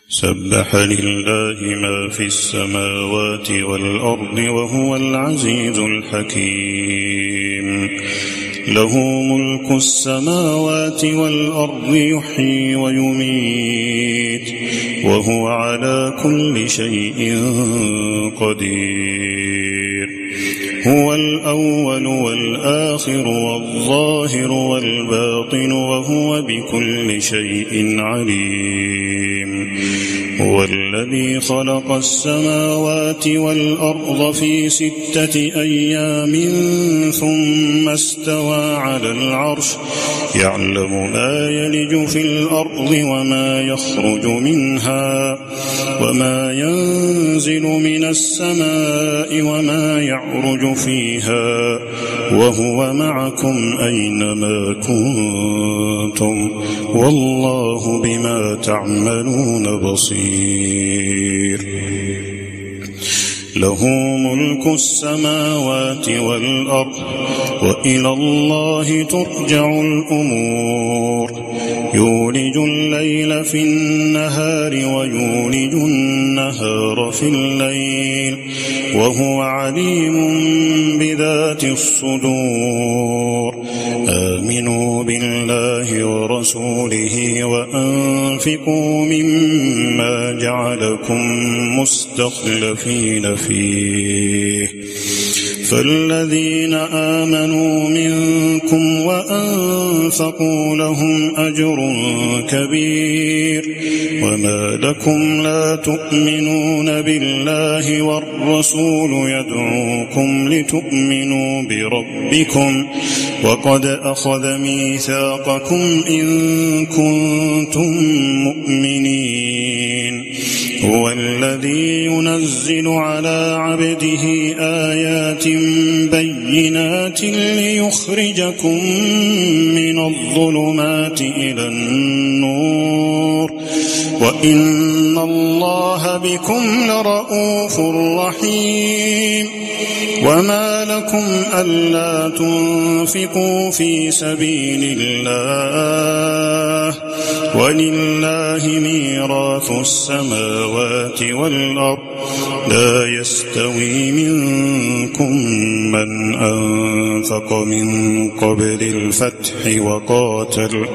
سبح لله ما في السماوات والأرض وهو العزيز الحكيم. له ملك السماوات والأرض يحيي ويميت وهو على كل شيء قدير. هو الأول والآخر والظاهر والباطن وهو بكل شيء عليم. هو الذي خلق السماوات والأرض في 6 أيام ثم استوى على العرش يعلم ما يلج في الأرض وما يخرج منها وما ينزل من السماء وما يعرج فيها وهو معكم أينما كنتم والله بما تعملون بصير. له ملك السماوات والأرض وإلى الله ترجع الأمور. يولج الليل في النهار ويولج النهار في الليل وهو عليم بذات الصدور. آمنوا بالله ورسوله وأنفقوا مما جعلكم مستخلفين فيه فالذين آمنوا منكم وأنفقوا لهم أجر كبير. وما لكم لا تؤمنون بالله والرسول يدعوكم لتؤمنوا بربكم وقد أخذ ميثاقكم إن كنتم مؤمنين. هو الذي ينزل على عبده آيات بينات ليخرجكم من الظلمات إلى النور وإن الله بكم لرءوف رحيم. وما لكم ألا تنفقوا في سبيل الله ولله ميراث السماوات والأرض. لا يستوي منكم من أنفق من قبل الفتح وقاتل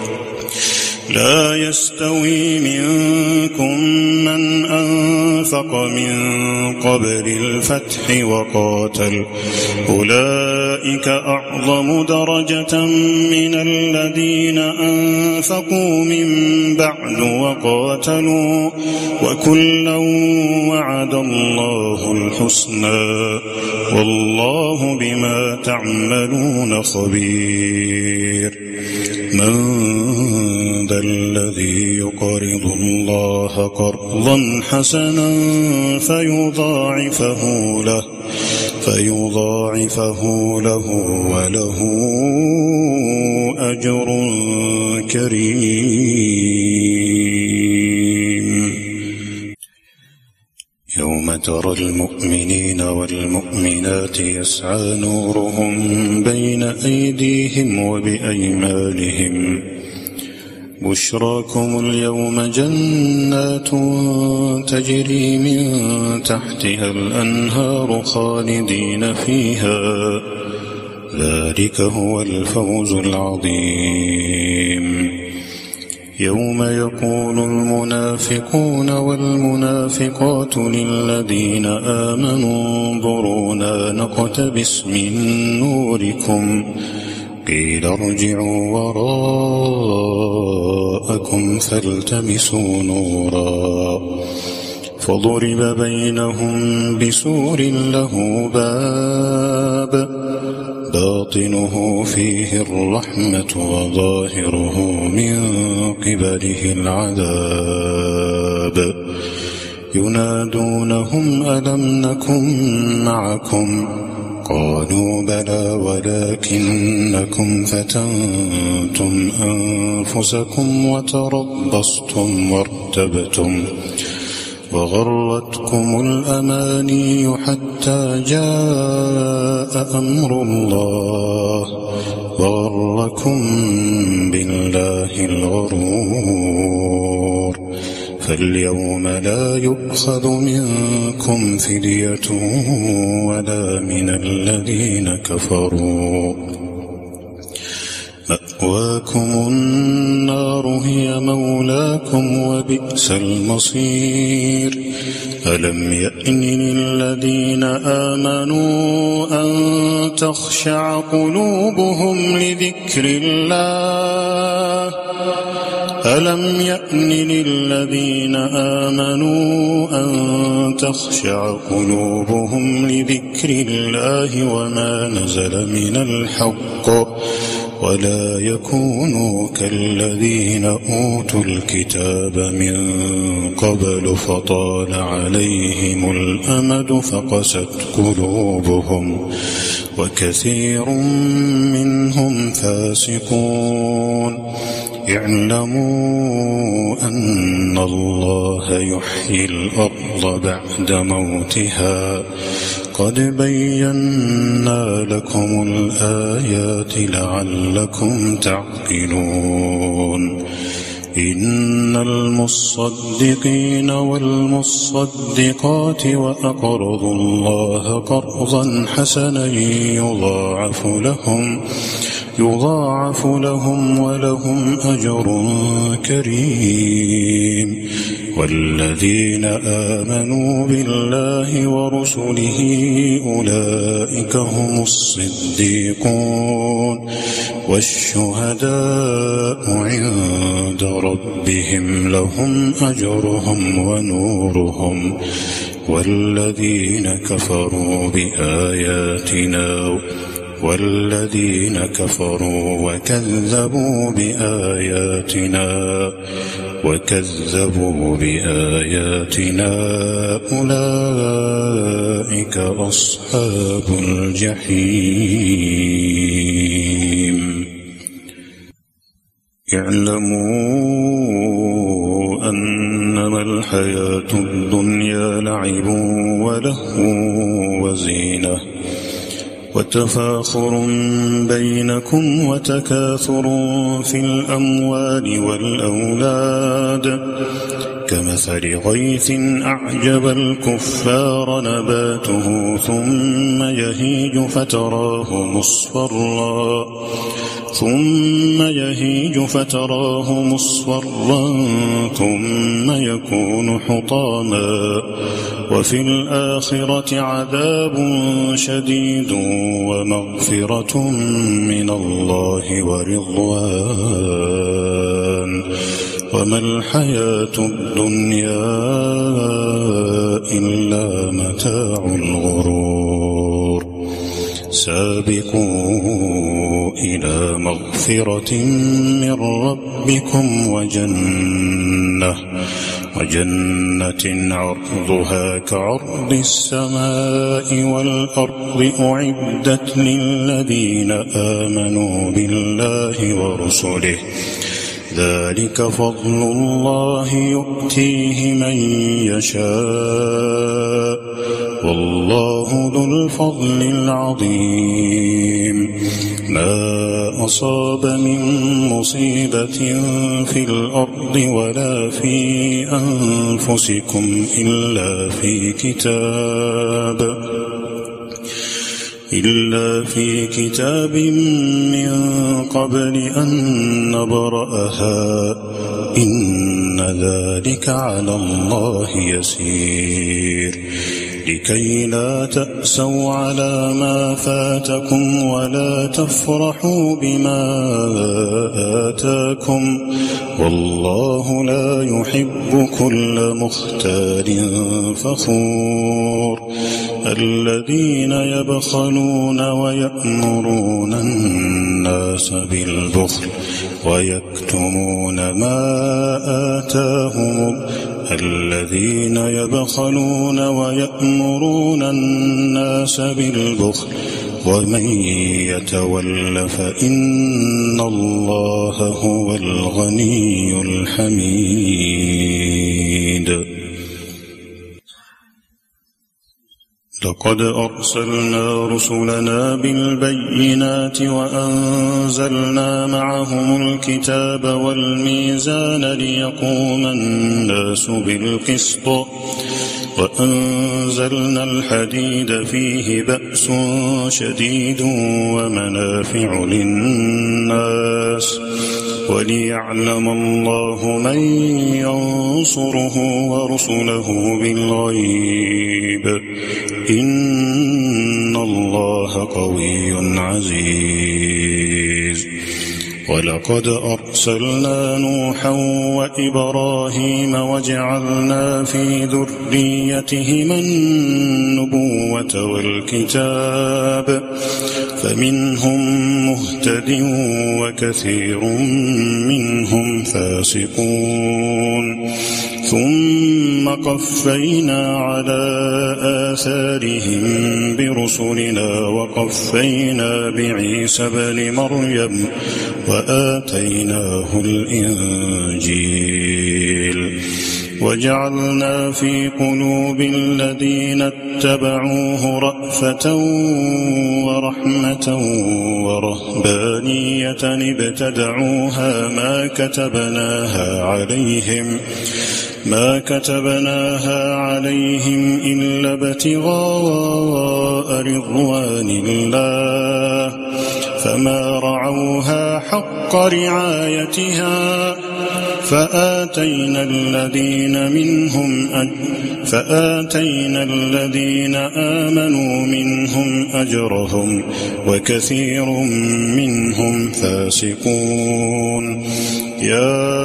أولئك أعظم درجة من الذين أنفقوا من بعد وقاتلوا وكلا وعد الله الحسنى والله بما تعملون خبير. من ذا الذي يقرض الله قرضا حسنا فيضاعفه له وله أجر كريم. يوم ترى المؤمنين والمؤمنات يسعى نورهم بين أيديهم وبأيمانهم بشراكم اليوم جنات تجري من تحتها الأنهار خالدين فيها ذلك هو الفوز العظيم. يوم يقول المنافقون والمنافقات للذين آمنوا انظرونا نقتبس من نوركم قيل ارجعوا وراءكم فالتمسوا نورا فضرب بينهم بسور له باب باطنه فيه الرحمة وظاهره من قبله العذاب. ينادونهم ألم نكن معكم قالوا بلى ولكنكم فتنتم أنفسكم وتربصتم وارتبتم وغرتكم الأماني حتى جاء أمر الله وغركم بالله الغرور فاليوم لا يؤخذ منكم فدية ولا من الذين كفروا، مأواكم النار هي مولاكم وبئس المصير. ألم يأن للذين آمنوا أن تخشع قلوبهم لذكر الله ألم يأن للذين آمنوا أن تخشع قلوبهم لذكر الله وما نزل من الحق ولا يكونوا كالذين أوتوا الكتاب من قبل فطال عليهم الأمد فقست قلوبهم وكثير منهم فاسقون. اعلموا أن الله يحيي الأرض بعد موتها قد بينا لكم الآيات لعلكم تعقلون. إن المصدقين والمصدقات وأقرضوا الله قرضا حسنا يضاعف لهم ولهم أجر كريم. والذين آمنوا بالله ورسله أولئك هم الصديقون والشهداء عند ربهم لهم أجرهم ونورهم. والذين كفروا وكذبوا بآياتنا أولئك أصحاب الجحيم. اعلموا أنما الحياة الدنيا لعب ولهو وزينة وتفاخر بينكم وتكاثر في الأموال والأولاد كمثل غيث أعجب الكفار نباته ثم يهيج فتراه مصفرا ثم يكون حطاما وفي الآخرة عذاب شديد ومغفرة من الله ورضوان وما الحياة الدنيا إلا متاع الغرور. سابقوا إلى مغفرة من ربكم وجنة عرضها كعرض السماء والأرض أعدت للذين آمنوا بالله ورسله ذلك فضل الله يؤتيه من يشاء والله ذو الفضل العظيم. ما أصاب من مصيبة في الأرض ولا في أنفسكم إلا في كتاب من قبل أن نبرأها إن ذلك على الله يسير. لكي لا تأسوا على ما فاتكم ولا تفرحوا بما آتاكم والله لا يحب كل مختال فخور. الذين يبخلون ويأمرون الناس بالبخل ويكتمون ما آتاهم الذين يبخلون ويأمرون الناس بالبخل ومن يتول فإن الله هو الغني الحميد. لقد أرسلنا رسلنا بالبينات وأنزلنا معهم الكتاب والميزان ليقوم الناس بالقسط وأنزلنا الحديد فيه بأس شديد ومنافع للناس وليعلم الله من ينصره ورسله بالغيب إن الله قوي عزيز. ولقد أرسلنا نوحا وإبراهيم وجعلنا في ذريتهما النبوة والكتاب فمنهم مهتد وكثير منهم فاسقون ثم قفينا على آثارهم برسلنا وقفينا بعيسى ابن مريم وآتيناه الإنجيل وجعلنا في قلوب الذين اتبعوه رأفة ورحمة ورهبانية ابتدعوها ما كتبناها عليهم إلا ابتغاء رضوان الله فما رعوها حق رعايتها فآتينا الذين آمنوا منهم أجرهم وكثير منهم فاسقون. يا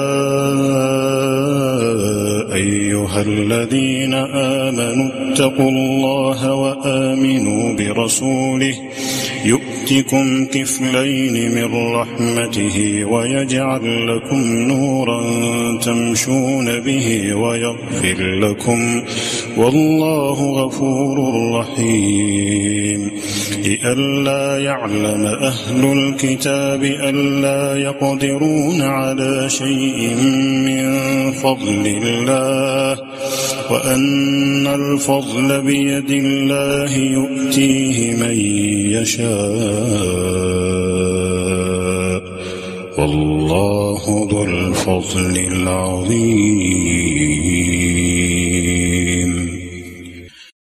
أيها الذين آمنوا اتقوا الله وآمنوا برسوله يؤتكم كفلين من رحمته ويجعل لكم نورا تمشون به ويغفر لكم والله غفور رحيم. لئلا يعلم أهل الكتاب ألا يقدرون على شيء من فضل الله وأن الفضل بيد الله يؤتيه من يشاء والله ذو الفضل العظيم.